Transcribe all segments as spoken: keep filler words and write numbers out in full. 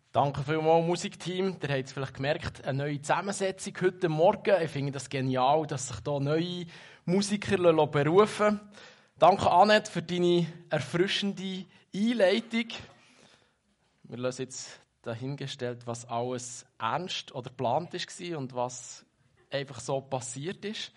Danke vielmals, Musikteam. Ihr habt es vielleicht gemerkt, eine neue Zusammensetzung heute Morgen. Ich finde das genial, dass sich hier neue Musiker berufen lassen. Danke, Annette, für deine erfrischende Einleitung. Wir lassen jetzt dahingestellt, was alles ernst oder geplant war und was einfach so passiert ist.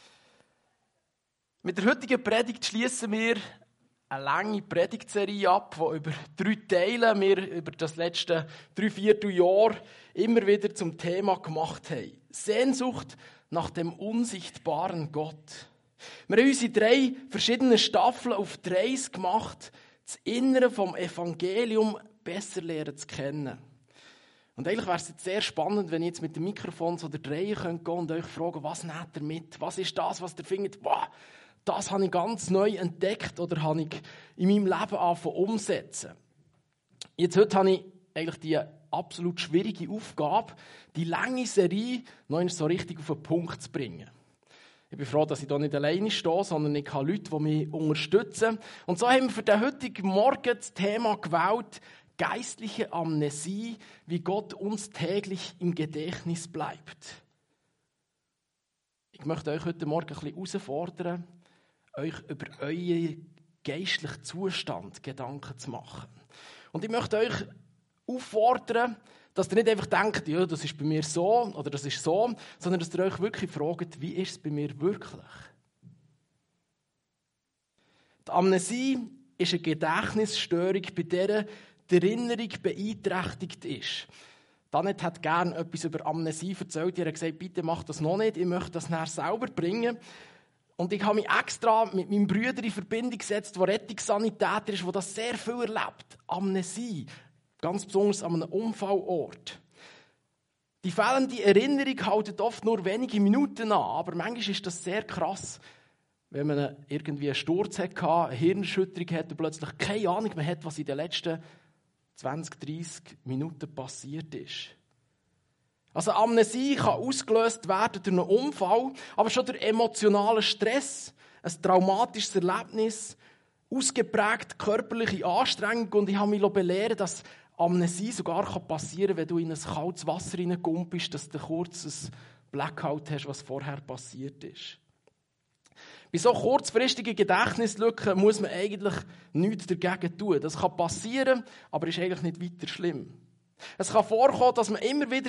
Mit der heutigen Predigt schließen wir eine lange Predigtserie ab, die über drei Teile wir über das letzte Dreivierteljahr immer wieder zum Thema gemacht haben. Sehnsucht nach dem unsichtbaren Gott. Wir haben unsere drei verschiedenen Staffeln auf die Reise gemacht, das Innere vom Evangelium besser lernen zu kennen. Und eigentlich wäre es jetzt sehr spannend, wenn ich jetzt mit dem Mikrofon so der Reihe gehen könnte und euch fragen, was nehmt ihr mit? Was ist das, was ihr findet? Wow, das habe ich ganz neu entdeckt oder habe ich in meinem Leben angefangen umsetzen. Jetzt heute habe ich eigentlich die absolut schwierige Aufgabe, die lange Serie noch so richtig auf den Punkt zu bringen. Ich bin froh, dass ich hier nicht alleine stehe, sondern ich habe Leute, die mich unterstützen. Und so haben wir für den heutigen Morgen das Thema gewählt, geistliche Amnesie, wie Gott uns täglich im Gedächtnis bleibt. Ich möchte euch heute Morgen ein bisschen herausfordern, euch über euren geistlichen Zustand Gedanken zu machen. Und ich möchte euch auffordern, dass ihr nicht einfach denkt, ja, das ist bei mir so oder das ist so, sondern dass ihr euch wirklich fragt, wie ist es bei mir wirklich? Die Amnesie ist eine Gedächtnisstörung, bei der die Erinnerung beeinträchtigt ist. Danet hat gerne etwas über Amnesie erzählt. Er hat gesagt, bitte mach das noch nicht, ich möchte das nachher selber bringen. Und ich habe mich extra mit meinem Bruder in Verbindung gesetzt, der Rettungssanitäter ist, der das sehr viel erlebt. Amnesie, ganz besonders an einem Unfallort. Die fehlende Erinnerung hält oft nur wenige Minuten an, aber manchmal ist das sehr krass, wenn man irgendwie einen Sturz hatte, eine Hirnerschütterung hat und plötzlich keine Ahnung mehr hat, was in den letzten zwanzig, dreissig Minuten passiert ist. Also Amnesie kann ausgelöst werden durch einen Unfall, aber schon durch emotionalen Stress, ein traumatisches Erlebnis, ausgeprägte körperliche Anstrengung. Und ich habe mich belehren, dass Amnesie sogar passieren kann, wenn du in ein kaltes Wasser hineinkumpelst, dass du kurz ein Blackout hast, was vorher passiert ist. Bei so kurzfristigen Gedächtnislücken muss man eigentlich nichts dagegen tun. Das kann passieren, aber ist eigentlich nicht weiter schlimm. Es kann vorkommen, dass man immer wieder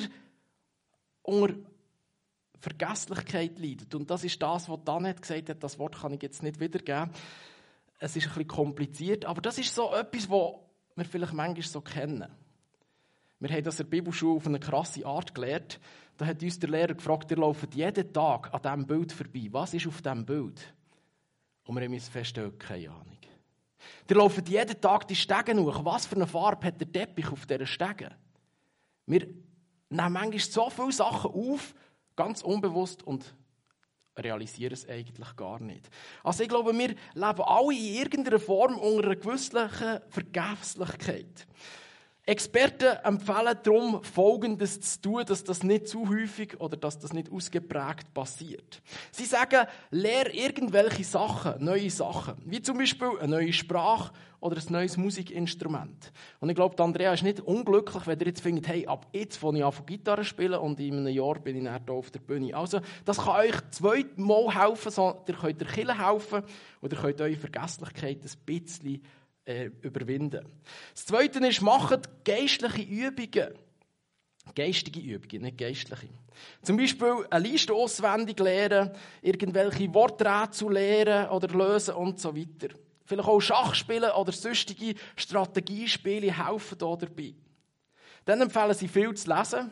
unter Vergesslichkeit leidet. Und das ist das, was Danet gesagt hat. Das Wort kann ich jetzt nicht wiedergeben. Es ist ein bisschen kompliziert, aber das ist so etwas, was wir vielleicht manchmal so kennen. Wir haben das in der Bibelschule auf eine krasse Art gelernt. Da hat uns der Lehrer gefragt, ihr lauft jeden Tag an diesem Bild vorbei. Was ist auf diesem Bild? Und wir haben feststellen, keine Ahnung. Ihr lauft jeden Tag die Stege hoch. Was für eine Farbe hat der Teppich auf dieser Stege? Wir nehmen manchmal so viele Sachen auf, ganz unbewusst, und realisieren es eigentlich gar nicht. Also ich glaube, wir leben alle in irgendeiner Form unter einer gewissen Vergesslichkeit. Experten empfehlen darum, Folgendes zu tun, dass das nicht zu häufig oder dass das nicht ausgeprägt passiert. Sie sagen, lerne irgendwelche Sachen, neue Sachen, wie zum Beispiel eine neue Sprache oder ein neues Musikinstrument. Und ich glaube, Andrea ist nicht unglücklich, wenn ihr jetzt findet, hey, ab jetzt fange ich an, Gitarre zu spielen und in einem Jahr bin ich dann hier auf der Bühne. Also, das kann euch zweimal helfen, so, ihr könnt der Kirche helfen und ihr könnt eure Vergesslichkeit ein bisschen überwinden. Das Zweite ist, macht geistliche Übungen. Geistige Übungen, nicht geistliche. Zum Beispiel eine Liste auswendig lernen, irgendwelche Worträtsel lernen oder lösen und so weiter. Vielleicht auch Schach spielen oder sonstige Strategiespiele helfen da dabei. Dann empfehlen sie viel zu lesen.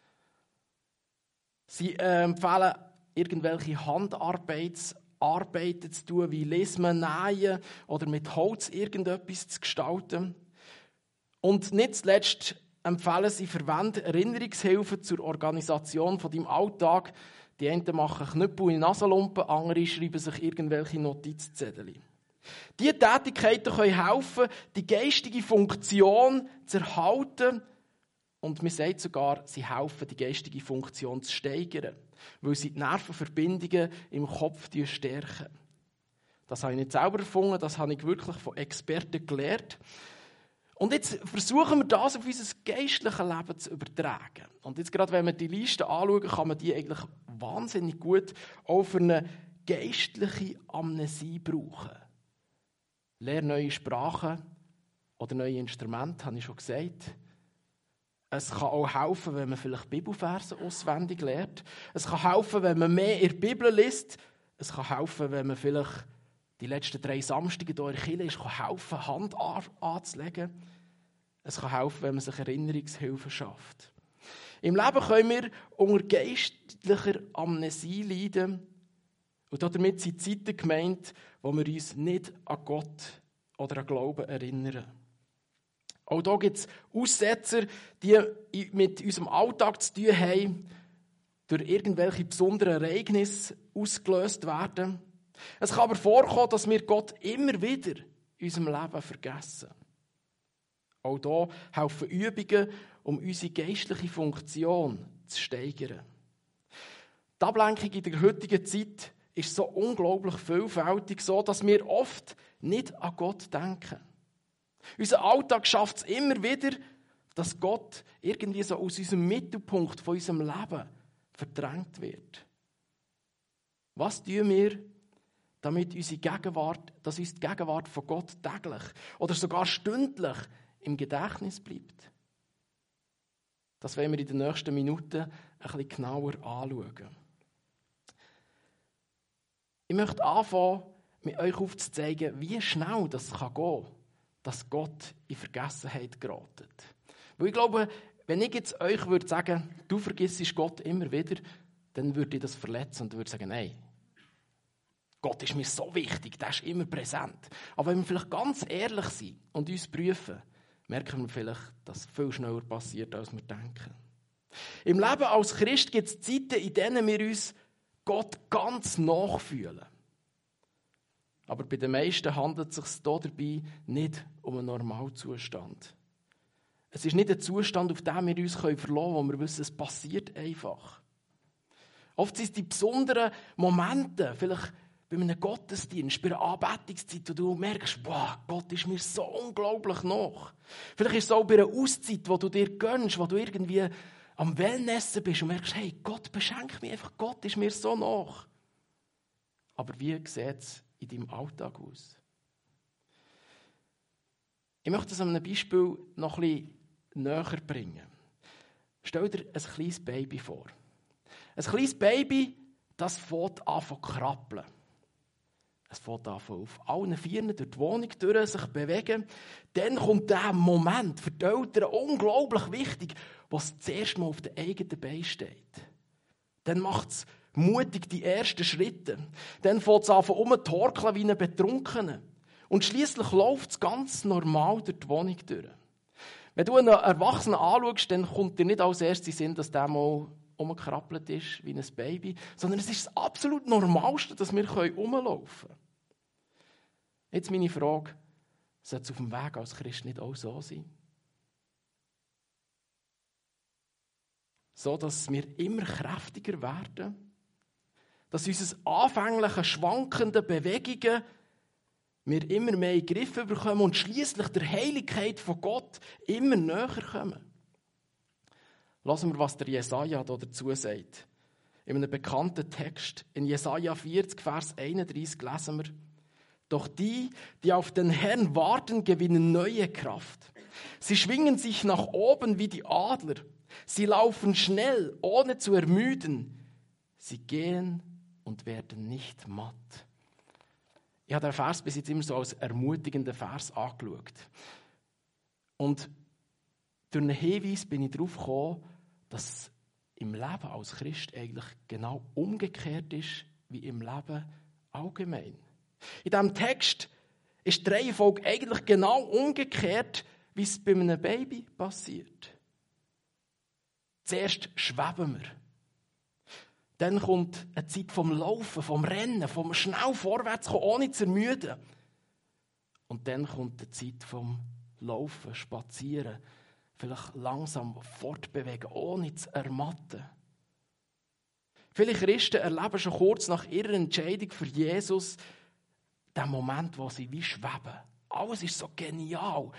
Sie äh, empfehlen irgendwelche Handarbeits Arbeiten zu tun, wie Lesen, Nähen oder mit Holz irgendetwas zu gestalten. Und nicht zuletzt empfehlen sie, verwende Erinnerungshilfen zur Organisation von deinem Alltag. Die einen machen Knüppel in Nasenlumpen, andere schreiben sich irgendwelche Notizzettel. Diese Tätigkeiten können helfen, die geistige Funktion zu erhalten. Und man sagt sogar, sie helfen, die geistige Funktion zu steigern, weil sie die Nervenverbindungen im Kopf stärken. Das habe ich nicht selber erfunden, das habe ich wirklich von Experten gelernt. Und jetzt versuchen wir das auf unser geistliches Leben zu übertragen. Und jetzt gerade, wenn wir die Liste anschauen, kann man die eigentlich wahnsinnig gut auch für eine geistliche Amnesie brauchen. Lerne neue Sprachen oder neue Instrumente, habe ich schon gesagt. Es kann auch helfen, wenn man vielleicht Bibelverse auswendig lernt. Es kann helfen, wenn man mehr in der Bibel liest. Es kann helfen, wenn man vielleicht die letzten drei Samstage hier in der Kirche ist, kann helfen, Hand anzulegen. Es kann helfen, wenn man sich Erinnerungshilfe schafft. Im Leben können wir unter geistlicher Amnesie leiden. Und damit sind Zeiten gemeint, wo wir uns nicht an Gott oder an Glauben erinnern. Auch hier gibt es Aussetzer, die mit unserem Alltag zu tun haben, durch irgendwelche besonderen Ereignisse ausgelöst werden. Es kann aber vorkommen, dass wir Gott immer wieder in unserem Leben vergessen. Auch hier helfen Übungen, um unsere geistliche Funktion zu steigern. Die Ablenkung in der heutigen Zeit ist so unglaublich vielfältig, so dass wir oft nicht an Gott denken. Unser Alltag schafft es immer wieder, dass Gott irgendwie so aus unserem Mittelpunkt von unserem Leben verdrängt wird. Was tun wir, damit unsere Gegenwart, dass uns die Gegenwart von Gott täglich oder sogar stündlich im Gedächtnis bleibt? Das wollen wir in den nächsten Minuten ein bisschen genauer anschauen. Ich möchte anfangen, mit euch aufzuzeigen, wie schnell das gehen kann, dass Gott in Vergessenheit gerät. Weil ich glaube, wenn ich jetzt euch würde sagen, du vergisst Gott immer wieder, dann würde ich das verletzen und würde sagen, nein, Gott ist mir so wichtig, der ist immer präsent. Aber wenn wir vielleicht ganz ehrlich sind und uns prüfen, merken wir vielleicht, dass es viel schneller passiert, als wir denken. Im Leben als Christ gibt es Zeiten, in denen wir uns Gott ganz nachfühlen. Aber bei den meisten handelt es sich dabei nicht um einen Normalzustand. Es ist nicht ein Zustand, auf den wir uns verlassen können, wo wir wissen, es passiert einfach. Oft sind es die besonderen Momente, vielleicht bei einem Gottesdienst, bei einer Anbetungszeit, wo du merkst, boah, Gott ist mir so unglaublich nach. Vielleicht ist es auch bei einer Auszeit, wo du dir gönnst, wo du irgendwie am Wellnessen bist und merkst, hey, Gott beschenkt mich einfach, Gott ist mir so nach. Aber wie sieht es in deinem Alltag aus? Ich möchte es an einem Beispiel noch ein bisschen näher bringen. Stell dir ein kleines Baby vor. Ein kleines Baby, das fängt an zu krabbeln. Es fängt an auf allen Vieren durch die Wohnung durch, sich bewegen. Dann kommt der Moment, für die Eltern unglaublich wichtig, wo es zuerst mal auf den eigenen Beinen steht. Dann macht es mutig die ersten Schritte. Dann fängt es an rumzutorkeln wie ein Betrunkener. Und schliesslich läuft es ganz normal durch die Wohnung durch. Wenn du einen Erwachsenen anschaust, dann kommt dir nicht als erstes in den Sinn, dass der mal rumgekrabbelt ist wie ein Baby, sondern es ist das absolut Normalste, dass wir rumlaufen können. Jetzt meine Frage, sollte es auf dem Weg als Christ nicht auch so sein? So, dass wir immer kräftiger werden, dass unsere anfänglichen, schwankenden Bewegungen wir immer mehr in den Griff bekommen und schliesslich der Heiligkeit von Gott immer näher kommen. Lassen wir, was der Jesaja dazu sagt. In einem bekannten Text, in Jesaja vierzig, Vers einunddreißig, lesen wir: Doch die, die auf den Herrn warten, gewinnen neue Kraft. Sie schwingen sich nach oben wie die Adler. Sie laufen schnell, ohne zu ermüden. Sie gehen und werden nicht matt. Ich habe den Vers bis jetzt immer so als ermutigenden Vers angeschaut. Und durch einen Hinweis bin ich darauf gekommen, dass im Leben als Christ eigentlich genau umgekehrt ist, wie im Leben allgemein. In diesem Text ist die Reihenfolge eigentlich genau umgekehrt, wie es bei einem Baby passiert. Zuerst schweben wir. Dann kommt eine Zeit vom Laufen, vom Rennen, vom schnell vorwärts kommen, ohne zu ermüden. Und dann kommt die Zeit vom Laufen, Spazieren, vielleicht langsam fortbewegen, ohne zu ermatten. Viele Christen erleben schon kurz nach ihrer Entscheidung für Jesus den Moment, wo sie wie schweben. Alles ist so genial.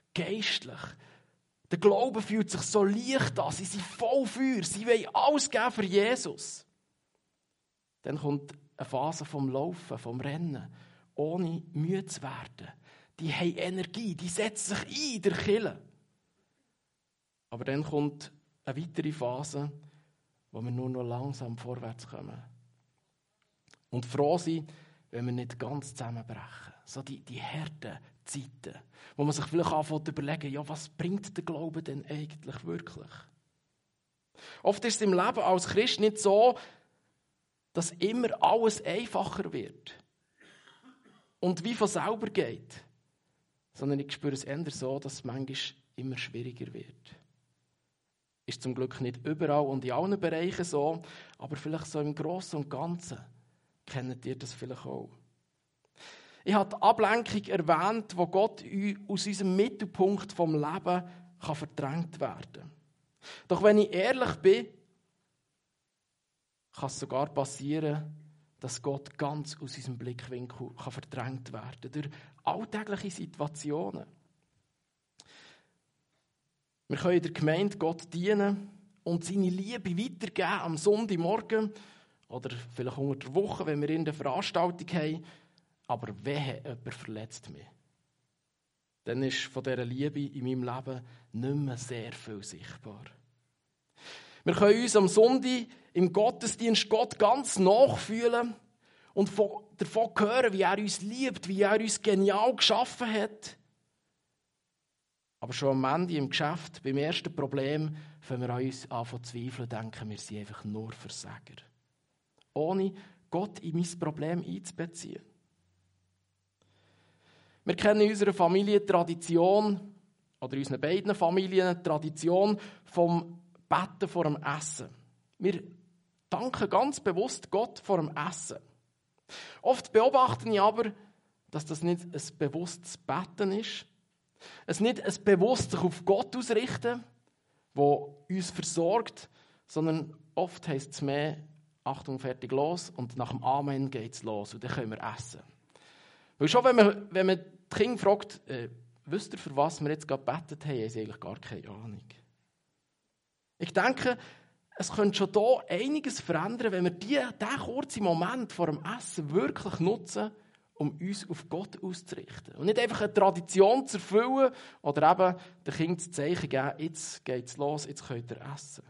geistlich. Der Glaube fühlt sich so leicht an, sie sind voll Feuer, sie wollen alles geben für Jesus. Dann kommt eine Phase vom Laufen, vom Rennen, ohne müde zu werden. Die haben Energie, die setzen sich ein in der Kirche. Aber dann kommt eine weitere Phase, wo wir nur noch langsam vorwärts kommen. Und froh sind, wenn wir nicht ganz zusammenbrechen. So die, die harten Zeiten, wo man sich vielleicht anfängt zu überlegen, ja, was bringt der Glaube denn eigentlich wirklich? Oft ist es im Leben als Christ nicht so, dass immer alles einfacher wird und wie von selber geht, sondern ich spüre es eher so, dass es manchmal immer schwieriger wird. Ist zum Glück nicht überall und in allen Bereichen so, aber vielleicht so im Großen und Ganzen kennt ihr das vielleicht auch. Ich habe die Ablenkung erwähnt, wo Gott aus unserem Mittelpunkt vom Leben kann verdrängt werden kann. Doch wenn ich ehrlich bin, kann es sogar passieren, dass Gott ganz aus unserem Blickwinkel kann verdrängt werden kann, durch alltägliche Situationen. Wir können in der Gemeinde Gott dienen und seine Liebe weitergeben am Sonntagmorgen oder vielleicht unter der Woche, wenn wir in der Veranstaltung haben. Aber wehe, jemand verletzt mich. Dann ist von dieser Liebe in meinem Leben nicht mehr sehr viel sichtbar. Wir können uns am Sonntag im Gottesdienst Gott ganz nachfühlen und davon hören, wie er uns liebt, wie er uns genial geschaffen hat. Aber schon am Ende im Geschäft, beim ersten Problem, fangen wir an uns an zu zweifeln und denken, wir sind einfach nur Versager. Ohne Gott in mein Problem einzubeziehen. Wir kennen in unserer Familie Tradition, oder in unseren beiden Familien Tradition vom Betten vor dem Essen. Wir danken ganz bewusst Gott vor dem Essen. Oft beobachte ich aber, dass das nicht ein bewusstes Betten ist. Es nicht ein bewusst sich auf Gott ausrichten, der uns versorgt, sondern oft heisst es mehr, Achtung, fertig, los, und nach dem Amen geht es los und dann können wir essen. Weil schon, wenn man, wenn man die Kinder fragt, äh, wisst ihr, für was wir jetzt gerade gebetet haben, haben sie eigentlich gar keine Ahnung. Ich denke, es könnte schon hier einiges verändern, wenn wir diesen kurzen Moment vor dem Essen wirklich nutzen, um uns auf Gott auszurichten. Und nicht einfach eine Tradition zu erfüllen oder eben den Kindern das Zeichen geben, jetzt geht es los, jetzt könnt ihr essen.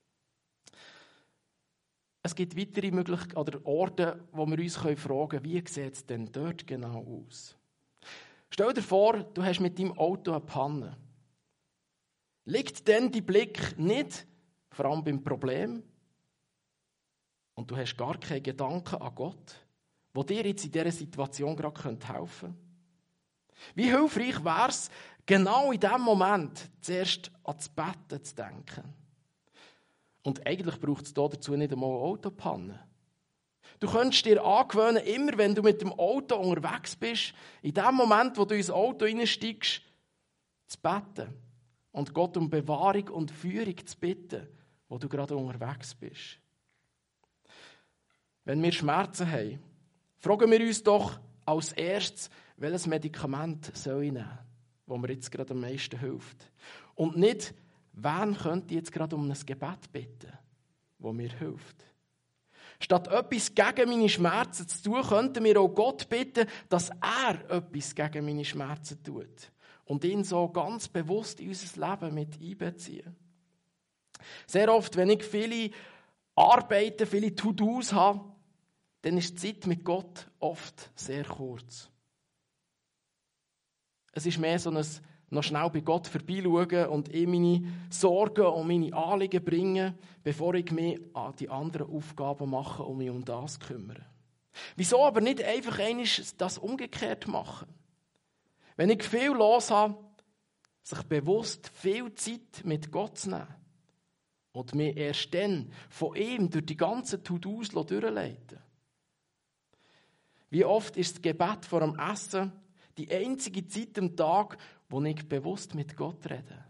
Es gibt weitere Möglichkeiten oder Orte, wo wir uns fragen können, wie sieht es denn dort genau aus? Stell dir vor, du hast mit deinem Auto eine Panne. Liegt denn dein Blick nicht vor allem beim Problem und du hast gar keine Gedanken an Gott, wo dir jetzt in dieser Situation gerade helfen könnte? Wie hilfreich wäre es, genau in diesem Moment zuerst an das Betten zu denken? Und eigentlich braucht es dazu nicht einmal eine Autopanne. Du könntest dir angewöhnen, immer wenn du mit dem Auto unterwegs bist, in dem Moment, wo du ins Auto reinsteigst, zu beten und Gott um Bewahrung und Führung zu bitten, wo du gerade unterwegs bist. Wenn wir Schmerzen haben, fragen wir uns doch als erstes, welches Medikament soll ich nehmen, das mir jetzt gerade am meisten hilft. Und nicht, wen könnte ich jetzt gerade um ein Gebet bitten, das mir hilft. Statt etwas gegen meine Schmerzen zu tun, könnten wir auch Gott bitten, dass er etwas gegen meine Schmerzen tut. Und ihn so ganz bewusst in unser Leben mit einbeziehen. Sehr oft, wenn ich viele Arbeiten, viele To-Dos habe, dann ist die Zeit mit Gott oft sehr kurz. Es ist mehr so ein noch schnell bei Gott vorbeischauen und ihm meine Sorgen und meine Anliegen bringen, bevor ich mich an die anderen Aufgaben mache und mich um das kümmere. Wieso aber nicht einfach einmal das umgekehrt machen? Wenn ich viel los habe, sich bewusst viel Zeit mit Gott zu nehmen und mir erst dann von ihm durch die ganzen To-Dos durchleiten. Wie oft ist das Gebet vor dem Essen die einzige Zeit am Tag, wo ich bewusst mit Gott rede?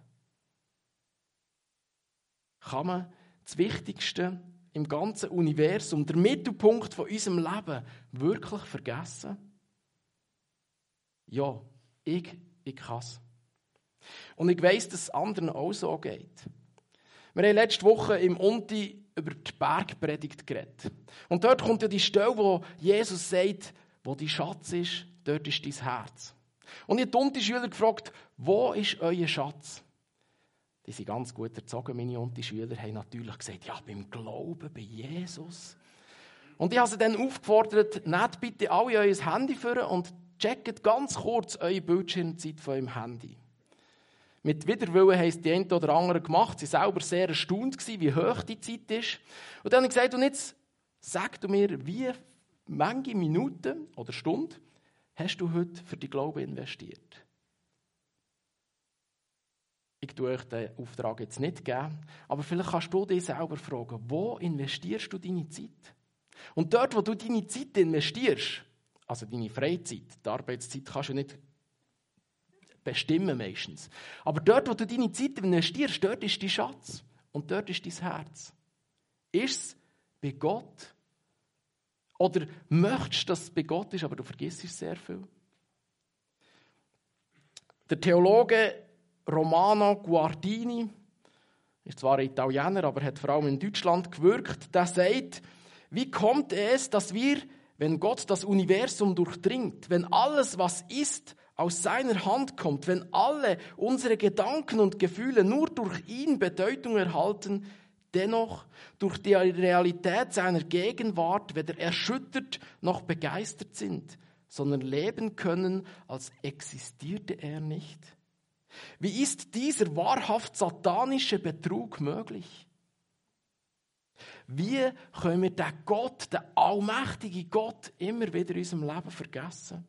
Kann man das Wichtigste im ganzen Universum, der Mittelpunkt von unserem Leben, wirklich vergessen? Ja, ich, ich kann es. Und ich weiss, dass es anderen auch so geht. Wir haben letzte Woche im Unti über die Bergpredigt geredet. Und dort kommt ja die Stelle, wo Jesus sagt, wo dein Schatz ist, dort ist dein Herz. Und ich habe die Unti-Schüler gefragt, wo ist euer Schatz? Die sind ganz gut erzogen, meine Unti-Schüler, haben natürlich gesagt, ja, beim Glauben, bei Jesus. Und ich habe sie dann aufgefordert, nehmt bitte alle euer Handy vor und checkt ganz kurz eure Bildschirmzeit von eurem Handy. Mit Widerwillen haben es die einen oder anderen gemacht. Sie waren selber sehr erstaunt, wie hoch die Zeit ist. Und dann habe ich gesagt, und jetzt sag du mir, wie viele Minuten oder Stunden hast du heute für die Glaube investiert? Ich tue euch den Auftrag jetzt nicht geben, aber vielleicht kannst du dich selber fragen, wo investierst du deine Zeit? Und dort, wo du deine Zeit investierst, also deine Freizeit, die Arbeitszeit kannst du nicht bestimmen meistens. Aber dort, wo du deine Zeit investierst, dort ist dein Schatz und dort ist dein Herz. Ist es bei Gott? Oder möchtest du, dass es bei Gott ist, aber du vergisst sehr viel? Der Theologe Romano Guardini, ist zwar ein Italiener, aber hat vor allem in Deutschland gewirkt, der sagt, wie kommt es, dass wir, wenn Gott das Universum durchdringt, wenn alles, was ist, aus seiner Hand kommt, wenn alle unsere Gedanken und Gefühle nur durch ihn Bedeutung erhalten, dennoch durch die Realität seiner Gegenwart weder erschüttert noch begeistert sind, sondern leben können, als existierte er nicht? Wie ist dieser wahrhaft satanische Betrug möglich? Wie können wir den Gott, den allmächtigen Gott, immer wieder in unserem Leben vergessen?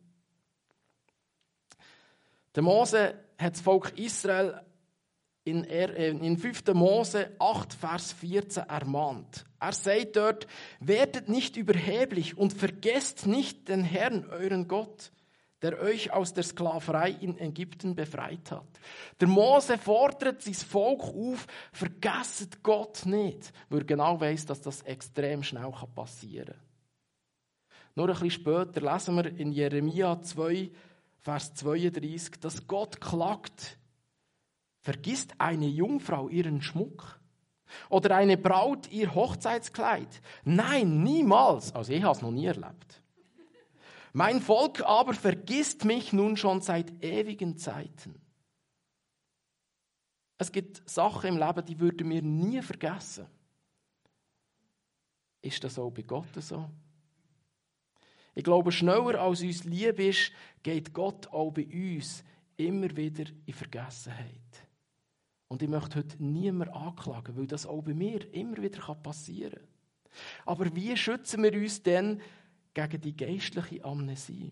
Der Mose hat das Volk Israel in, in fünfter Mose acht, Vers vierzehn ermahnt. Er sagt dort, werdet nicht überheblich und vergesst nicht den Herrn, euren Gott, der euch aus der Sklaverei in Ägypten befreit hat. Der Mose fordert sein Volk auf, vergesst Gott nicht, weil er genau weiss, dass das extrem schnell passieren kann. Nur ein bisschen später lesen wir in Jeremia zwei, Vers zweiunddreißig, dass Gott klagt, vergisst eine Jungfrau ihren Schmuck? Oder eine Braut ihr Hochzeitskleid? Nein, niemals. Also ich habe es noch nie erlebt. Mein Volk aber vergisst mich nun schon seit ewigen Zeiten. Es gibt Sachen im Leben, die würden wir nie vergessen. Ist das auch bei Gott so? Ich glaube, schneller als uns lieb ist, geht Gott auch bei uns immer wieder in Vergessenheit. Und ich möchte heute niemanden anklagen, weil das auch bei mir immer wieder passieren kann. Aber wie schützen wir uns denn gegen die geistliche Amnesie?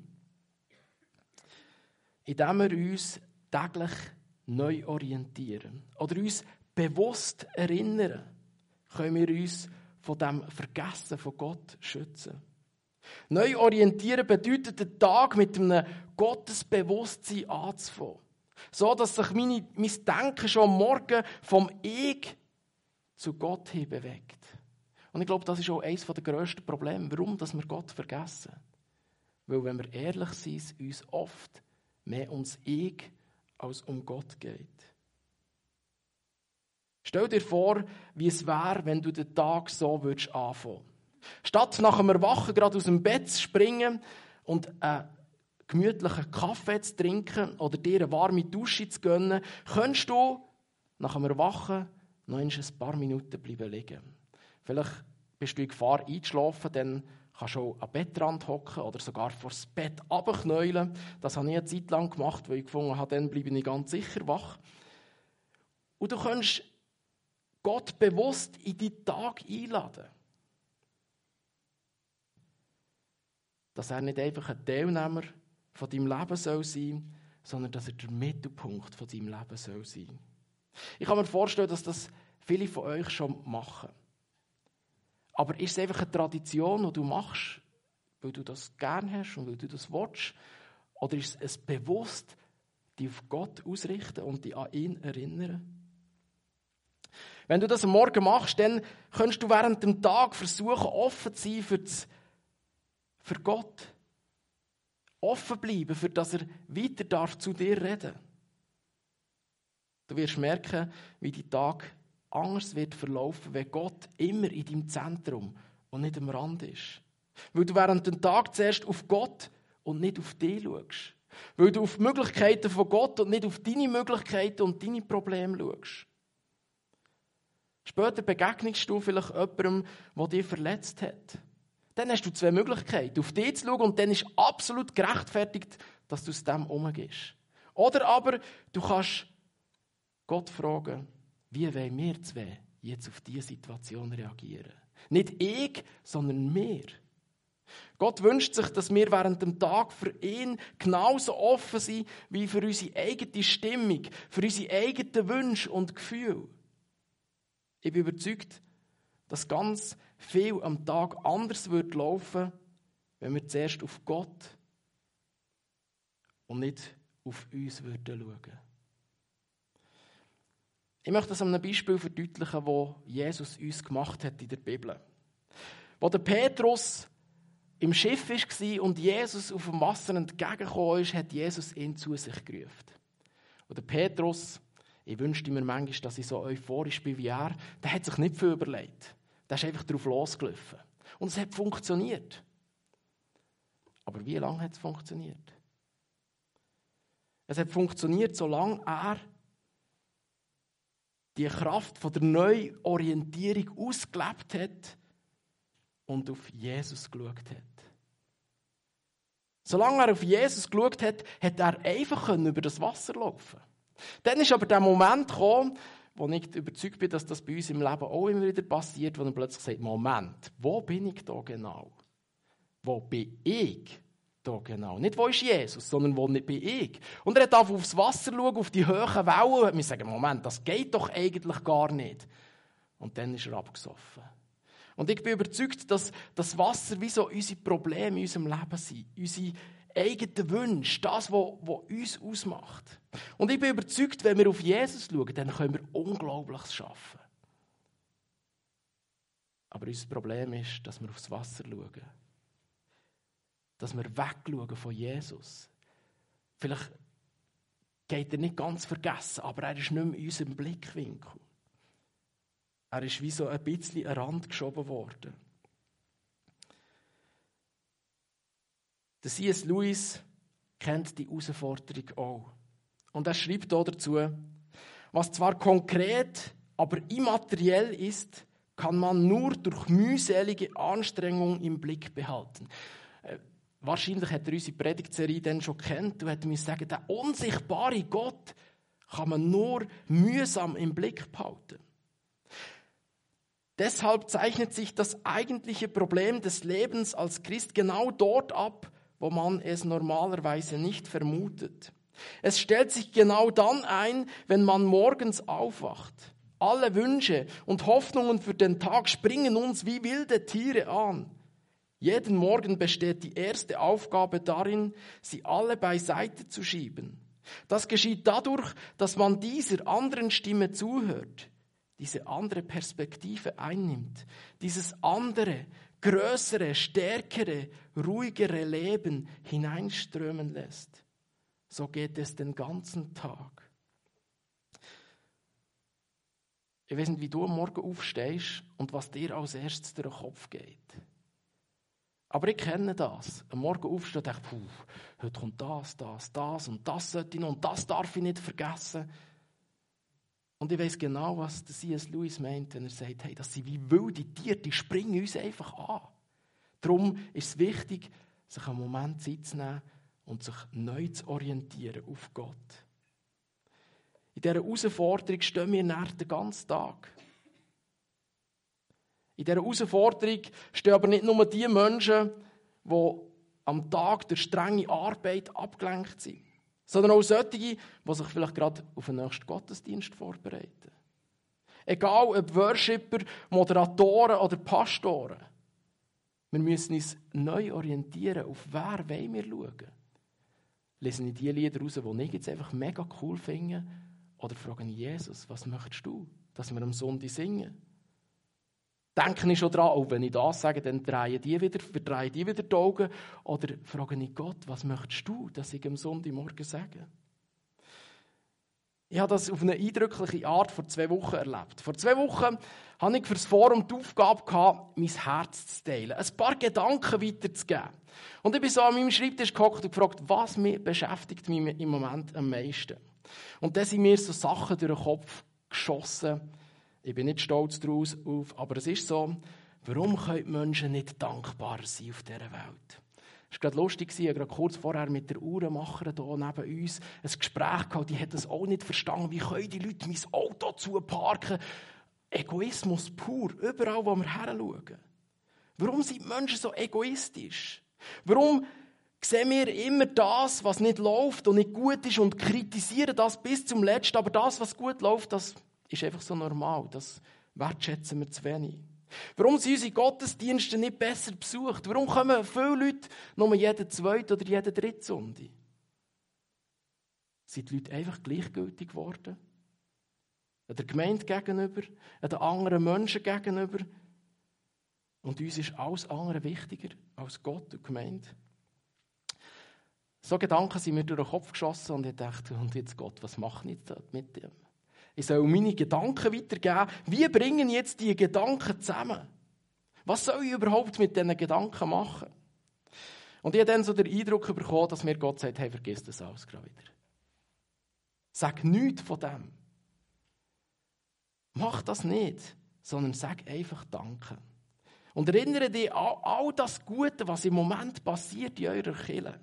Indem wir uns täglich neu orientieren oder uns bewusst erinnern, können wir uns von dem Vergessen von Gott schützen. Neu orientieren bedeutet, den Tag mit einem Gottesbewusstsein anzufangen. So, dass sich meine, mein Denken schon am Morgen vom Ich zu Gott hin bewegt. Und ich glaube, das ist auch eines der grössten Probleme. Warum dass wir Gott vergessen? Weil, wenn wir ehrlich sind, uns oft mehr ums Ich als um Gott geht. Stell dir vor, wie es wäre, wenn du den Tag so würdest anfangen. Statt nach dem Erwachen gerade aus dem Bett zu springen und einen gemütlichen Kaffee zu trinken oder dir eine warme Dusche zu gönnen, könntest du nach dem Erwachen noch ein paar Minuten bleiben liegen. Vielleicht bist du in Gefahr einzuschlafen, dann kannst du auch am Bettrand hocken oder sogar vor das Bett runterknäulen. Das habe ich eine Zeit lang gemacht, weil ich gefunden habe, dann bleibe ich ganz sicher wach. Und du kannst Gott bewusst in deinen Tag einladen. Dass er nicht einfach ein Teilnehmer von deinem Leben soll sein, sondern dass er der Mittelpunkt von deinem Leben soll sein. Ich kann mir vorstellen, dass das viele von euch schon machen. Aber ist es einfach eine Tradition, die du machst, weil du das gerne hast und weil du das willst? Oder ist es bewusst, dich auf Gott ausrichten und dich an ihn erinnern? Wenn du das am Morgen machst, dann kannst du während dem Tag versuchen, offen zu sein für, das, für Gott. Offen bleiben, für dass er weiter darf zu dir reden. Du wirst merken, wie die Tag anders wird verlaufen, wenn Gott immer in deinem Zentrum und nicht am Rand ist. Weil du während dem Tag zuerst auf Gott und nicht auf dich schaust. Weil du auf die Möglichkeiten von Gott und nicht auf deine Möglichkeiten und deine Probleme schaust. Später begegnest du vielleicht jemandem, der dich verletzt hat. Dann hast du zwei Möglichkeiten. Auf dich zu schauen und dann ist absolut gerechtfertigt, dass du aus dem umgehst. Oder aber du kannst Gott fragen, wie wollen wir zwei jetzt auf diese Situation reagieren? Nicht ich, sondern wir. Gott wünscht sich, dass wir während dem Tag für ihn genauso offen sind wie für unsere eigene Stimmung, für unsere eigenen Wünsche und Gefühle. Ich bin überzeugt, dass ganz viel am Tag anders wird laufen, wenn wir zuerst auf Gott und nicht auf uns würden schauen. Ich möchte das an einem Beispiel verdeutlichen, das Jesus uns gemacht hat in der Bibel. Wo der Petrus im Schiff war und Jesus auf dem Wasser entgegengekommen ist, hat Jesus ihn zu sich gerufen. Und der Petrus, ich wünschte mir manchmal, dass ich so euphorisch bin wie er, der hat sich nicht viel überlegt. Der ist einfach drauf losgelaufen. Und es hat funktioniert. Aber wie lange hat es funktioniert? Es hat funktioniert, solange er die Kraft von der Neuorientierung ausgelebt hat und auf Jesus geschaut hat. Solange er auf Jesus geschaut hat, hat er einfach über das Wasser laufen können. Dann ist aber der Moment gekommen, wo ich überzeugt bin, dass das bei uns im Leben auch immer wieder passiert, wo er plötzlich sagt, Moment, wo bin ich da genau? Wo bin ich da genau? Nicht, wo ist Jesus, sondern wo bin ich? Und er hat auf aufs Wasser schauen, auf die hohen Wellen und hat mir gesagt, Moment, das geht doch eigentlich gar nicht. Und dann ist er abgesoffen. Und ich bin überzeugt, dass das Wasser wie so unsere Probleme in unserem Leben sind. Unsere eigenen Wünsche, das, was uns ausmacht. Und ich bin überzeugt, wenn wir auf Jesus schauen, dann können wir Unglaubliches schaffen. Aber unser Problem ist, dass wir aufs Wasser schauen. Dass wir wegschauen von Jesus. Vielleicht geht er nicht ganz vergessen, aber er ist nicht mehr in unserem Blickwinkel. Er ist wie so ein bisschen an den Rand geschoben worden. Der C S Lewis kennt die Herausforderung auch. Und er schreibt hier dazu, was zwar konkret, aber immateriell ist, kann man nur durch mühselige Anstrengung im Blick behalten. Äh, wahrscheinlich hat er unsere Predigtserie dann schon kennt und hat mir gesagt, der unsichtbare Gott kann man nur mühsam im Blick behalten. Deshalb zeichnet sich das eigentliche Problem des Lebens als Christ genau dort ab, wo man es normalerweise nicht vermutet. Es stellt sich genau dann ein, wenn man morgens aufwacht. Alle Wünsche und Hoffnungen für den Tag springen uns wie wilde Tiere an. Jeden Morgen besteht die erste Aufgabe darin, sie alle beiseite zu schieben. Das geschieht dadurch, dass man dieser anderen Stimme zuhört, diese andere Perspektive einnimmt, dieses andere, größere, stärkere, ruhigere Leben hineinströmen lässt. So geht es den ganzen Tag. Ich weiß nicht, wie du am Morgen aufstehst und was dir als erstes durch den Kopf geht. Aber ich kenne das. Am Morgen aufstehen und denke, puh, heute kommt das, das, das und das sollte ich noch und das darf ich nicht vergessen. Und ich weiss genau, was der C S Lewis meint, wenn er sagt, hey, das sind wie wilde Tiere, die springen uns einfach an. Darum ist es wichtig, sich einen Moment Zeit zu nehmen und sich neu zu orientieren auf Gott. In dieser Herausforderung stehen wir nach den ganzen Tag. In dieser Herausforderung stehen aber nicht nur die Menschen, die am Tag durch strenge Arbeit abgelenkt sind, sondern auch solche, die sich vielleicht gerade auf den nächsten Gottesdienst vorbereiten. Egal ob Worshipper, Moderatoren oder Pastoren. Wir müssen uns neu orientieren, auf wer wollen wir schauen. Lesen ich die Lieder raus, die ich jetzt einfach mega cool finde, oder fragen Jesus, was möchtest du, dass wir am Sonntag singen? Denke ich schon dran, auch wenn ich das sage, dann drehen die wieder, verdrehen die wieder die Augen. Oder frage ich Gott, was möchtest du, dass ich am Sonntagmorgen sage? Ich habe das auf eine eindrückliche Art vor zwei Wochen erlebt. Vor zwei Wochen hatte ich für das Forum die Aufgabe gehabt, mein Herz zu teilen, ein paar Gedanken weiterzugeben. Und ich bin so an meinem Schreibtisch gehockt und gefragt, was mich beschäftigt mich im Moment am meisten. Und dann sind mir so Sachen durch den Kopf geschossen. Ich bin nicht stolz darauf, aber es ist so, warum können die Menschen nicht dankbarer sein auf dieser Welt? Es war gerade lustig, ich hatte gerade kurz vorher mit der Uhrenmacherin hier neben uns ein Gespräch gehabt, die hat das auch nicht verstanden. Wie können die Leute mein Auto zuparken? Egoismus pur, überall, wo wir hinschauen. Warum sind die Menschen so egoistisch? Warum sehen wir immer das, was nicht läuft und nicht gut ist und kritisieren das bis zum Letzten, aber das, was gut läuft, das ist einfach so normal, das wertschätzen wir zu wenig. Warum sind unsere Gottesdienste nicht besser besucht? Warum kommen viele Leute nur jeden zweiten oder jeden dritten Sonntag? Sind die Leute einfach gleichgültig geworden? Der Gemeinde gegenüber, den anderen Menschen gegenüber? Und uns ist alles andere wichtiger als Gott und die Gemeinde? So Gedanken sind mir durch den Kopf geschossen und ich dachte, und jetzt Gott, was mache ich jetzt mit dem? Ich soll meine Gedanken weitergeben. Wie bringen jetzt diese Gedanken zusammen? Was soll ich überhaupt mit diesen Gedanken machen? Und ich habe dann so den Eindruck bekommen, dass mir Gott sagt, hey, vergiss das alles gerade wieder. Sag nichts von dem. Mach das nicht, sondern sag einfach Danke. Und erinnere dich an all das Gute, was im Moment passiert in eurer Kirche.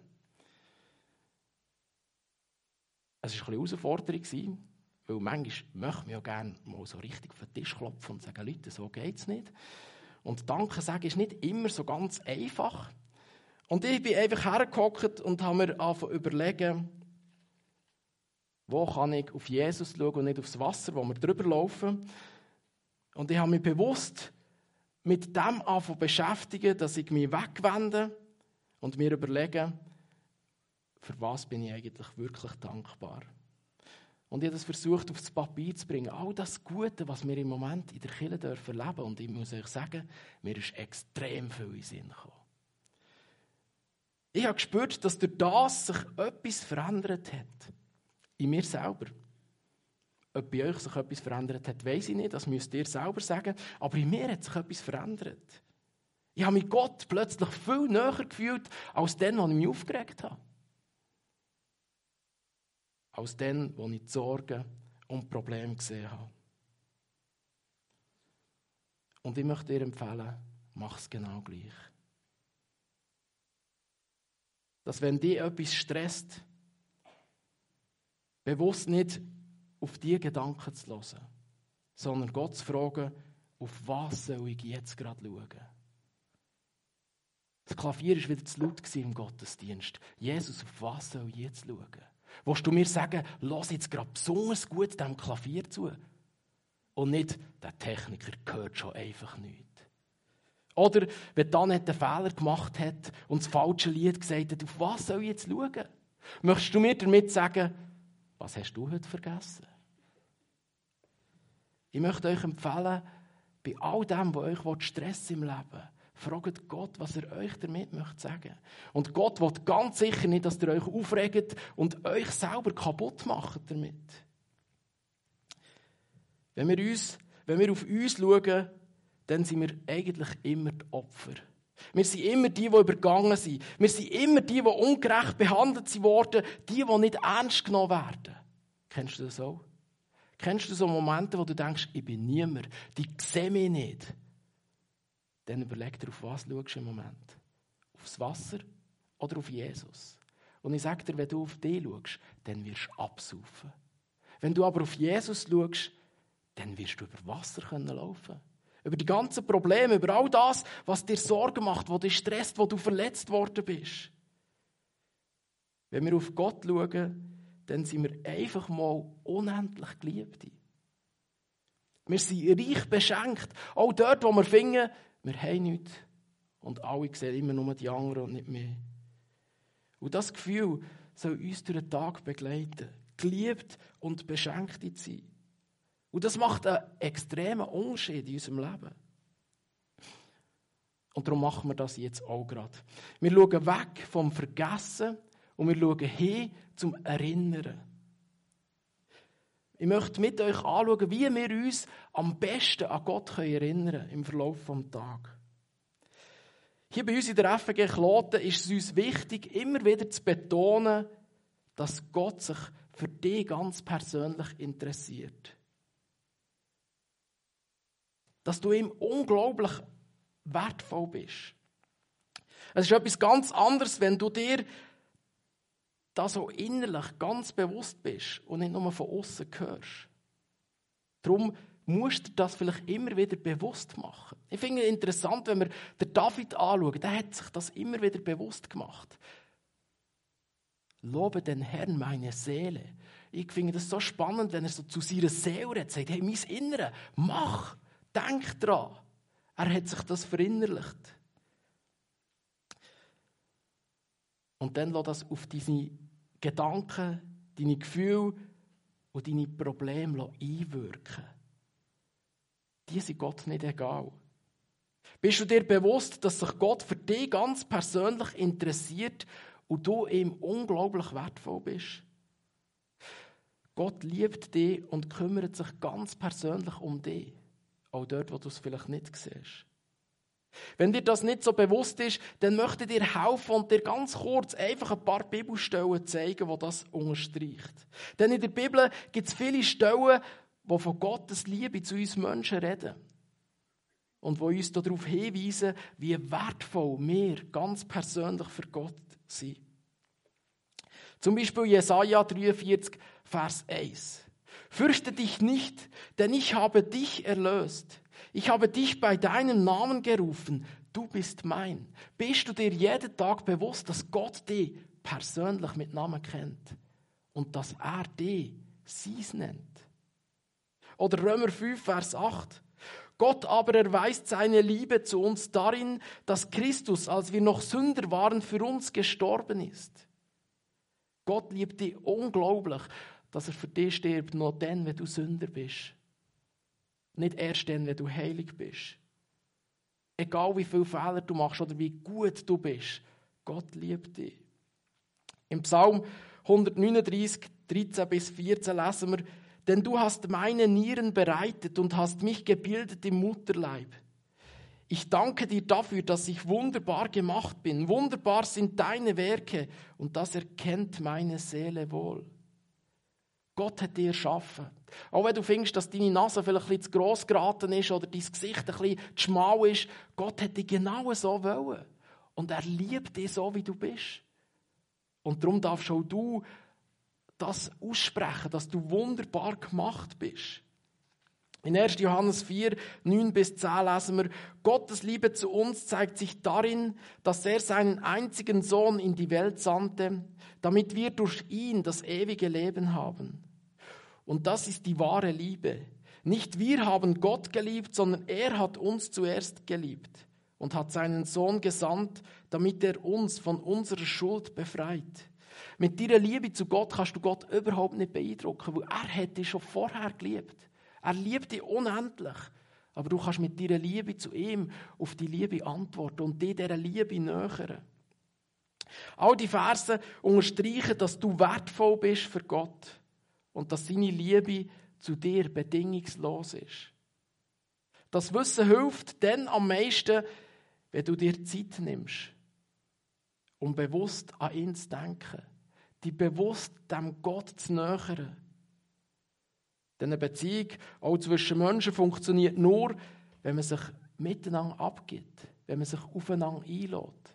Es war ein bisschen eine Herausforderung, weil manchmal möchte man ja gerne mal so richtig auf den Tisch klopfen und sagen, Leute, so geht es nicht. Und Danke sagen ist nicht immer so ganz einfach. Und ich bin einfach hergehockt und habe mir angefangen zu überlegen, wo kann ich auf Jesus schauen und nicht aufs Wasser, wo wir drüber laufen. Und ich habe mich bewusst mit dem angefangen beschäftigen, dass ich mich wegwende und mir überlege, für was bin ich eigentlich wirklich dankbar. Und ich habe das versucht, aufs Papier zu bringen. All das Gute, was wir im Moment in der Kirche dürfen erleben. Und ich muss euch sagen, mir ist extrem viel in den Sinn gekommen. Ich habe gespürt, dass durch das sich etwas verändert hat. In mir selber. Ob bei euch sich etwas verändert hat, weiss ich nicht. Das müsst ihr selber sagen. Aber in mir hat sich etwas verändert. Ich habe mich Gott plötzlich viel näher gefühlt, als dann, als ich mich aufgeregt habe. Als dann, wo ich die Sorgen und Probleme gesehen habe. Und ich möchte dir empfehlen, mach es genau gleich. Dass wenn dich etwas stresst, bewusst nicht auf diese Gedanken zu hören, sondern Gott zu fragen, auf was soll ich jetzt gerade schauen? Das Klavier war wieder zu laut im Gottesdienst. Jesus, auf was soll ich jetzt schauen? Willst du mir sagen, lass jetzt gerade besonders gut dem Klavier zu? Und nicht, der Techniker gehört schon einfach nicht. Oder, wenn dann nicht den Fehler gemacht hat und das falsche Lied gesagt hat, auf was soll ich jetzt schauen? Möchtest du mir damit sagen, was hast du heute vergessen? Ich möchte euch empfehlen, bei all dem, was euch Stress im Leben will, fragt Gott, was er euch damit möchte sagen. Und Gott will ganz sicher nicht, dass ihr euch aufregt und euch selber kaputt macht damit. Wenn wir, uns, wenn wir auf uns schauen, dann sind wir eigentlich immer die Opfer. Wir sind immer die, die übergangen sind. Wir sind immer die, die ungerecht behandelt wurden, die, die nicht ernst genommen werden. Kennst du das auch? Kennst du so Momente, wo du denkst, ich bin niemand, die sehen mich nicht? Dann überleg dir, auf was schaust du im Moment. Aufs Wasser oder auf Jesus? Und ich sage dir, wenn du auf dich schaust, dann wirst du absaufen. Wenn du aber auf Jesus schaust, dann wirst du über Wasser laufen können. Über die ganzen Probleme, über all das, was dir Sorgen macht, was dich stresst, wo du verletzt worden bist. Wenn wir auf Gott schauen, dann sind wir einfach mal unendlich Geliebte. Wir sind reich beschenkt. Auch dort, wo wir finden, wir haben nichts. Und alle sehen immer nur die anderen und nicht mehr. Und das Gefühl soll uns durch den Tag begleiten. Geliebt und beschenkt zu sein. Und das macht einen extremen Unterschied in unserem Leben. Und darum machen wir das jetzt auch gerade. Wir schauen weg vom Vergessen und wir schauen hin zum Erinnern. Ich möchte mit euch anschauen, wie wir uns am besten an Gott erinnern können im Verlauf des Tages. Hier bei uns in der F G Kloten ist es uns wichtig, immer wieder zu betonen, dass Gott sich für dich ganz persönlich interessiert. Dass du ihm unglaublich wertvoll bist. Es ist etwas ganz anderes, wenn du dir da so innerlich ganz bewusst bist und nicht nur von außen hörst. Darum musst du das vielleicht immer wieder bewusst machen. Ich finde es interessant, wenn wir den David anschauen, der hat sich das immer wieder bewusst gemacht. Lobe den Herrn, meine Seele. Ich finde das so spannend, wenn er so zu seiner Seele redet, sagt, hey, mein Innere, mach, denk dran. Er hat sich das verinnerlicht. Und dann lass das auf deine Gedanken, deine Gefühle und deine Probleme einwirken. Die sind Gott nicht egal. Bist du dir bewusst, dass sich Gott für dich ganz persönlich interessiert und du ihm unglaublich wertvoll bist? Gott liebt dich und kümmert sich ganz persönlich um dich. Auch dort, wo du es vielleicht nicht siehst. Wenn dir das nicht so bewusst ist, dann möchte ich dir helfen und dir ganz kurz einfach ein paar Bibelstellen zeigen, die das unterstreicht. Denn in der Bibel gibt es viele Stellen, die von Gottes Liebe zu uns Menschen reden. Und die uns darauf hinweisen, wie wertvoll wir ganz persönlich für Gott sind. Zum Beispiel Jesaja dreiundvierzig, Vers eins. Fürchte dich nicht, denn ich habe dich erlöst. Ich habe dich bei deinem Namen gerufen. Du bist mein. Bist du dir jeden Tag bewusst, dass Gott dich persönlich mit Namen kennt und dass er dich Seins nennt? Oder Römer fünf, Vers acht. Gott aber erweist seine Liebe zu uns darin, dass Christus, als wir noch Sünder waren, für uns gestorben ist. Gott liebt dich unglaublich, dass er für dich stirbt, noch dann, wenn du Sünder bist. Nicht erst dann, wenn du heilig bist. Egal wie viele Fehler du machst oder wie gut du bist, Gott liebt dich. Im Psalm hundertneununddreißig, dreizehn bis vierzehn lesen wir, denn du hast meine Nieren bereitet und hast mich gebildet im Mutterleib. Ich danke dir dafür, dass ich wunderbar gemacht bin. Wunderbar sind deine Werke und das erkennt meine Seele wohl. Gott hat dich erschaffen. Auch wenn du findest, dass deine Nase vielleicht ein bisschen zu gross geraten ist oder dein Gesicht ein bisschen zu schmal ist, Gott hat dich genau so wollen. Und er liebt dich so, wie du bist. Und darum darfst auch du das aussprechen, dass du wunderbar gemacht bist. In erster Johannes vier, neun bis zehn lesen wir, Gottes Liebe zu uns zeigt sich darin, dass er seinen einzigen Sohn in die Welt sandte, damit wir durch ihn das ewige Leben haben. Und das ist die wahre Liebe. Nicht wir haben Gott geliebt, sondern er hat uns zuerst geliebt und hat seinen Sohn gesandt, damit er uns von unserer Schuld befreit. Mit deiner Liebe zu Gott kannst du Gott überhaupt nicht beeindrucken, weil er hat dich schon vorher geliebt. Er liebt dich unendlich. Aber du kannst mit deiner Liebe zu ihm auf die Liebe antworten und dich dieser Liebe nähern. All die Verse unterstreichen, dass du wertvoll bist für Gott und dass seine Liebe zu dir bedingungslos ist. Das Wissen hilft dann am meisten, wenn du dir Zeit nimmst, um bewusst an ihn zu denken, dich bewusst dem Gott zu nähern. Denn eine Beziehung auch zwischen Menschen funktioniert nur, wenn man sich miteinander abgibt, wenn man sich aufeinander einlädt.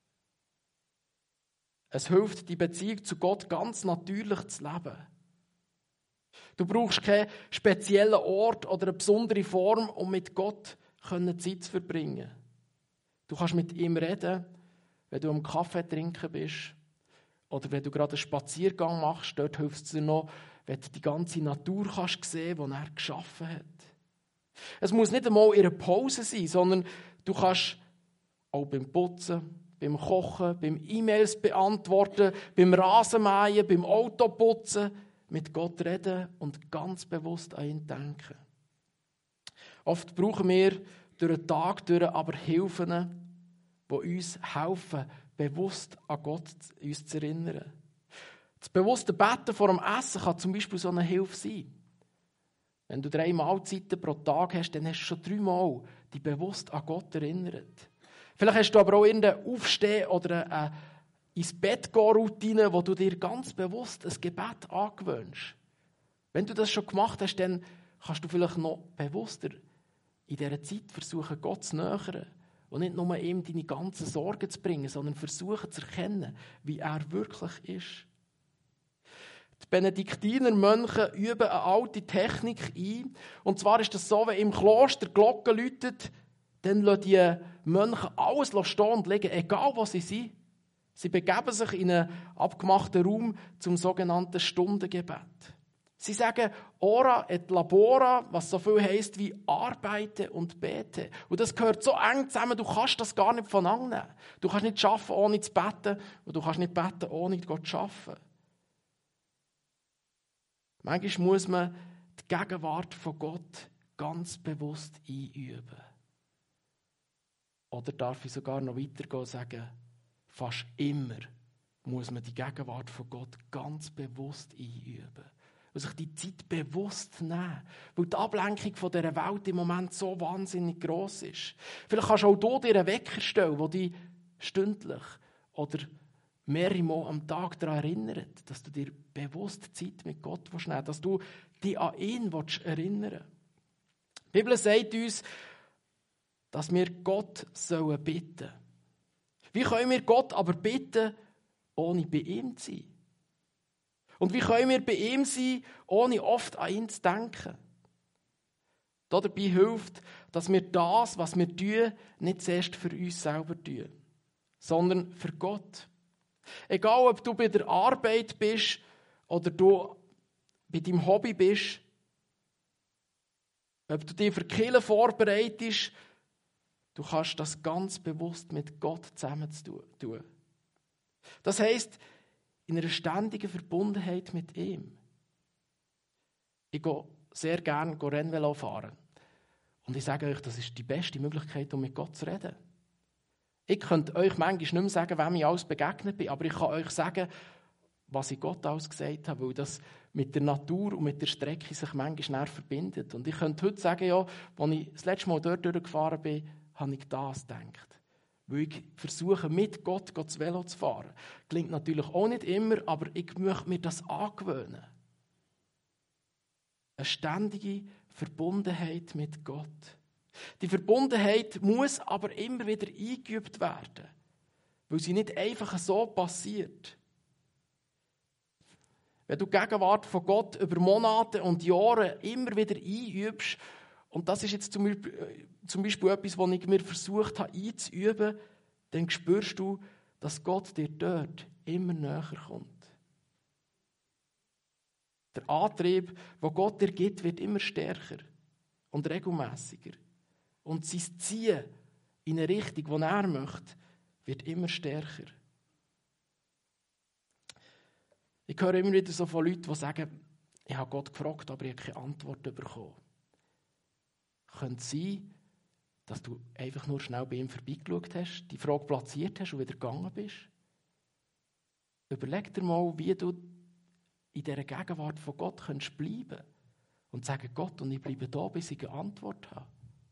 Es hilft, die Beziehung zu Gott ganz natürlich zu leben. Du brauchst keinen speziellen Ort oder eine besondere Form, um mit Gott Zeit zu verbringen. Du kannst mit ihm reden, wenn du am Kaffee trinken bist oder wenn du gerade einen Spaziergang machst. Dort hilft es dir noch, wenn du die ganze Natur kannst sehen, die er geschaffen hat. Es muss nicht einmal in einer Pause sein, sondern du kannst auch beim Putzen, beim Kochen, beim E-Mails beantworten, beim Rasenmähen, beim Autoputzen mit Gott reden und ganz bewusst an ihn denken. Oft brauchen wir durch den Tag durch aber Hilfen, die uns helfen, bewusst an Gott uns zu erinnern. Das bewusste Beten vor dem Essen kann zum Beispiel so eine Hilfe sein. Wenn du drei Mahlzeiten pro Tag hast, dann hast du schon dreimal dich bewusst an Gott erinnert. Vielleicht hast du aber auch irgendeine Aufstehen- oder eine ins Bett gehen Routine, wo du dir ganz bewusst ein Gebet angewöhnst. Wenn du das schon gemacht hast, dann kannst du vielleicht noch bewusster in dieser Zeit versuchen, Gott zu nähern. Und nicht nur ihm deine ganzen Sorgen zu bringen, sondern versuchen zu erkennen, wie er wirklich ist. Die Benediktinermönche üben eine alte Technik ein. Und zwar ist das so, wenn im Kloster die Glocke läutet, dann lassen die Mönche alles stehen und liegen, egal wo sie sind. Sie begeben sich in einen abgemachten Raum zum sogenannten Stundengebet. Sie sagen Ora et labora, was so viel heisst wie arbeite und bete. Und das gehört so eng zusammen, du kannst das gar nicht voneinander nehmen. Du kannst nicht arbeiten, ohne zu beten, und du kannst nicht beten, ohne zu arbeiten. Manchmal muss man die Gegenwart von Gott ganz bewusst einüben. Oder darf ich sogar noch weitergehen und sagen, fast immer muss man die Gegenwart von Gott ganz bewusst einüben. Und sich die Zeit bewusst nehmen. Weil die Ablenkung von dieser Welt im Moment so wahnsinnig gross ist. Vielleicht kannst auch du dir einen Wecker stellen, der dich stündlich oder mehrere Mal am Tag daran erinnert, dass du dir bewusst Zeit mit Gott nehmen willst, dass du dich an ihn erinnern willst. Die Bibel sagt uns, dass wir Gott sollen bitten. Wie können wir Gott aber bitten, ohne bei ihm zu sein? Und wie können wir bei ihm sein, ohne oft an ihn zu denken? Dabei hilft, dass wir das, was wir tun, nicht zuerst für uns selber tun, sondern für Gott. Egal, ob du bei der Arbeit bist oder du bei deinem Hobby bist, ob du dich für die Kirche vorbereitest, du kannst das ganz bewusst mit Gott zusammen tun. Das heisst, in einer ständigen Verbundenheit mit ihm. Ich gehe sehr gerne Rennvelo fahren. Und ich sage euch, das ist die beste Möglichkeit, um mit Gott zu reden. Ich könnte euch manchmal nicht mehr sagen, wem ich alles begegnet bin, aber ich kann euch sagen, was ich Gott alles gesagt habe, weil das mit der Natur und mit der Strecke sich manchmal näher verbindet. Und ich könnte heute sagen, ja, als ich das letzte Mal dort durchgefahren bin, habe ich das gedacht. Weil ich versuche, mit Gott das Velo zu fahren. Klingt natürlich auch nicht immer, aber ich möchte mir das angewöhnen. Eine ständige Verbundenheit mit Gott. Die Verbundenheit muss aber immer wieder eingeübt werden, weil sie nicht einfach so passiert. Wenn du die Gegenwart von Gott über Monate und Jahre immer wieder einübst, und das ist jetzt zum Beispiel, zum Beispiel etwas, was ich mir versucht habe einzuüben, dann spürst du, dass Gott dir dort immer näher kommt. Der Antrieb, den Gott dir gibt, wird immer stärker und regelmäßiger. Und sein Ziehen in eine Richtung, die er möchte, wird immer stärker. Ich höre immer wieder so von Leuten, die sagen, ich habe Gott gefragt, aber ich habe keine Antwort bekommen. Könnte es sein, dass du einfach nur schnell bei ihm vorbeigeschaut hast, die Frage platziert hast und wieder gegangen bist? Überleg dir mal, wie du in dieser Gegenwart von Gott könntest bleiben und sagen, Gott, und ich bleibe da, bis ich eine Antwort habe.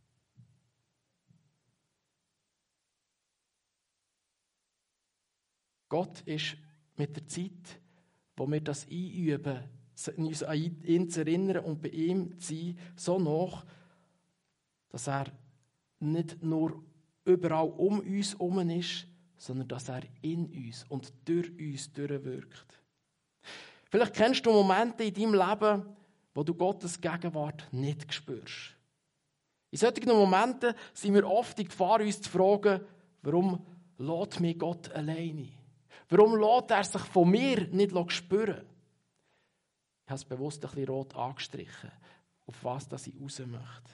Gott ist mit der Zeit, wo wir das einüben, uns an ihn zu erinnern und bei ihm zu sein, so nach, dass er nicht nur überall um uns herum ist, sondern dass er in uns und durch uns durchwirkt. Vielleicht kennst du Momente in deinem Leben, wo du Gottes Gegenwart nicht spürst. In solchen Momenten sind wir oft in Gefahr, uns zu fragen, warum lässt mich Gott alleine? Warum lässt er sich von mir nicht spüren? Ich habe es bewusst ein bisschen rot angestrichen, auf was das ich raus möchte.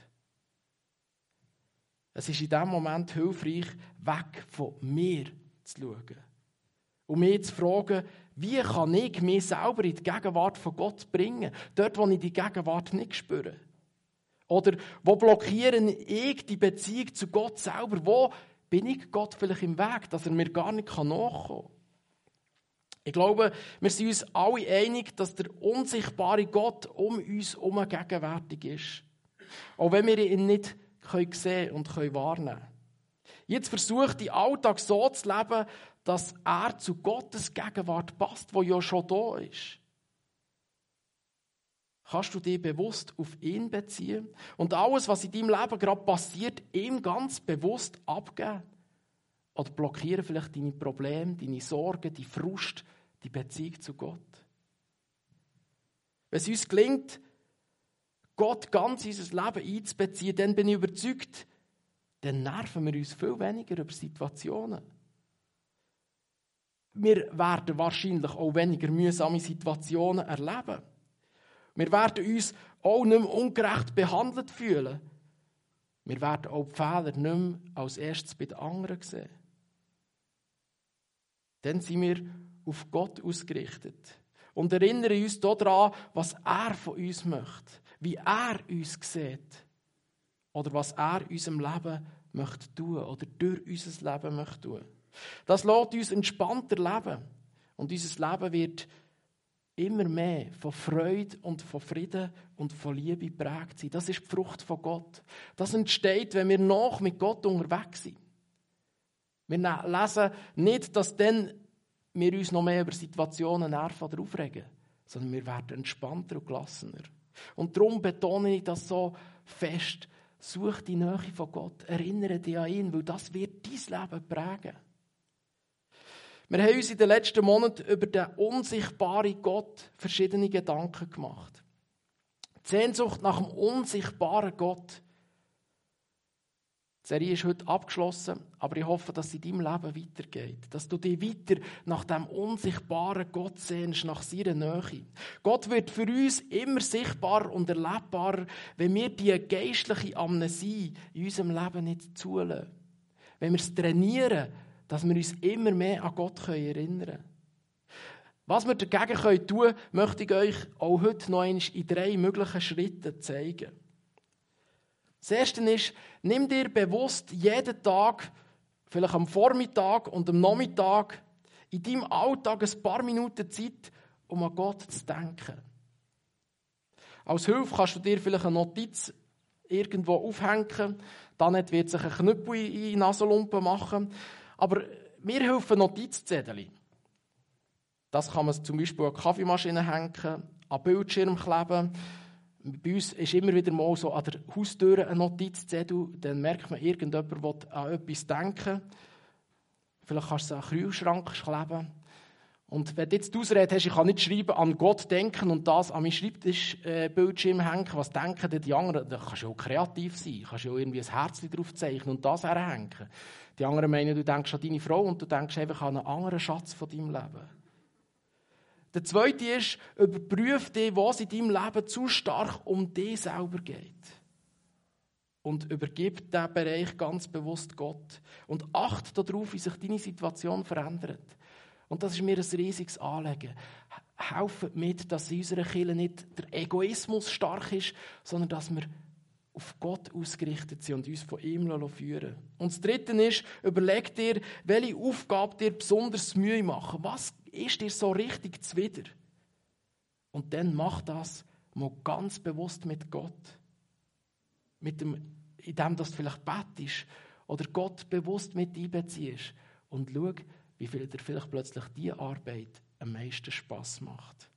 Es ist in diesem Moment hilfreich, weg von mir zu schauen. Und mich zu fragen, wie kann ich mich selber in die Gegenwart von Gott bringen? Dort, wo ich die Gegenwart nicht spüre. Oder wo blockiere ich die Beziehung zu Gott selber? Wo bin ich Gott vielleicht im Weg, dass er mir gar nicht nachkommen kann? Ich glaube, wir sind uns alle einig, dass der unsichtbare Gott um uns herum gegenwärtig ist. Auch wenn wir ihn nicht sehen und wahrnehmen können. Jetzt versucht die Alltag so zu leben, dass er zu Gottes Gegenwart passt, wo ja schon da ist. Kannst du dich bewusst auf ihn beziehen und alles, was in deinem Leben gerade passiert, ihm ganz bewusst abgeben? Oder blockieren vielleicht deine Probleme, deine Sorgen, die Frust, die Beziehung zu Gott? Wenn es uns gelingt, Gott ganz in unser Leben einzubeziehen, dann bin ich überzeugt, dann nerven wir uns viel weniger über Situationen. Wir werden wahrscheinlich auch weniger mühsame Situationen erleben. Wir werden uns auch nicht mehr ungerecht behandelt fühlen. Wir werden auch die Fehler nicht mehr als erstes bei den anderen sehen. Dann sind wir auf Gott ausgerichtet und erinnern uns daran, was er von uns möchte, wie er uns sieht oder was er in unserem Leben möchte tun oder durch unser Leben möchte tun. Das lässt uns entspannter leben und unser Leben wird immer mehr von Freude und von Frieden und von Liebe geprägt sein. Das ist die Frucht von Gott. Das entsteht, wenn wir noch mit Gott unterwegs sind. Wir lesen nicht, dass dann wir uns noch mehr über Situationen nerven oder aufregen, sondern wir werden entspannter und gelassener. Und darum betone ich das so fest. Such die Nähe von Gott, erinnere dich an ihn, weil das wird dein Leben prägen. Wir haben uns in den letzten Monaten über den unsichtbaren Gott verschiedene Gedanken gemacht. Die Sehnsucht nach dem unsichtbaren Gott. Die Serie ist heute abgeschlossen, aber ich hoffe, dass es in deinem Leben weitergeht. Dass du dich weiter nach dem unsichtbaren Gott sehnst, nach seiner Nähe. Gott wird für uns immer sichtbarer und erlebbarer, wenn wir die geistliche Amnesie in unserem Leben nicht zulassen. Wenn wir es trainieren, dass wir uns immer mehr an Gott erinnern können. Was wir dagegen tun können, möchte ich euch auch heute noch einmal in drei möglichen Schritten zeigen. Das erste ist, nimm dir bewusst jeden Tag, vielleicht am Vormittag und am Nachmittag, in deinem Alltag ein paar Minuten Zeit, um an Gott zu denken. Als Hilfe kannst du dir vielleicht eine Notiz irgendwo aufhängen. Dann wird sich ein Knüppel in die Nasenlumpe machen. Aber mir helfen Notizzettel. Das kann man zum Beispiel an die Kaffeemaschine hängen, an den Bildschirm kleben. Bei uns ist immer wieder mal so an der Haustür ein Notizzettel. Dann merkt man, irgendjemand will an etwas denken. Vielleicht kannst du es an den Kühlschrank kleben. Und wenn du jetzt die Ausrede hast, ich kann nicht schreiben, an Gott denken und das an meinen Schreibtischbildschirm hängen, was denken denn die anderen? Da kannst du auch kreativ sein. Du kannst ja irgendwie ein Herzchen drauf zeichnen und das herhängen. Die anderen meinen, du denkst an deine Frau und du denkst einfach an einen anderen Schatz von deinem Leben. Der zweite ist, überprüfe dich, was in deinem Leben zu stark um dich selber geht. Und übergib diesen Bereich ganz bewusst Gott. Und achte darauf, wie sich deine Situation verändert. Und das ist mir ein riesiges Anliegen. Helfen mit, dass in unserer Kirche nicht der Egoismus stark ist, sondern dass wir auf Gott ausgerichtet sind und uns von ihm führen lassen. Und das Dritte ist, überleg dir, welche Aufgabe dir besonders Mühe machen. Was ist dir so richtig zuwider? Und dann mach das mal ganz bewusst mit Gott. Mit dem, indem du vielleicht bettest oder Gott bewusst mit einbeziehst. Und schau, wie viel dir vielleicht plötzlich diese Arbeit am meisten Spass macht.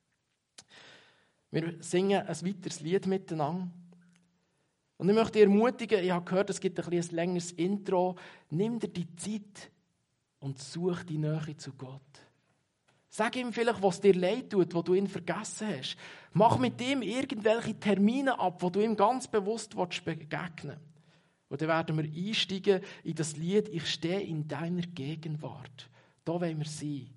Wir singen ein weiteres Lied miteinander. Und ich möchte dich ermutigen, ich habe gehört, es gibt ein, ein längeres Intro. Nimm dir die Zeit und such die Nähe zu Gott. Sag ihm vielleicht, was dir leid tut, wo du ihn vergessen hast. Mach mit ihm irgendwelche Termine ab, wo du ihm ganz bewusst begegnen willst. Und dann werden wir einsteigen in das Lied «Ich stehe in deiner Gegenwart». Da wollen wir sein.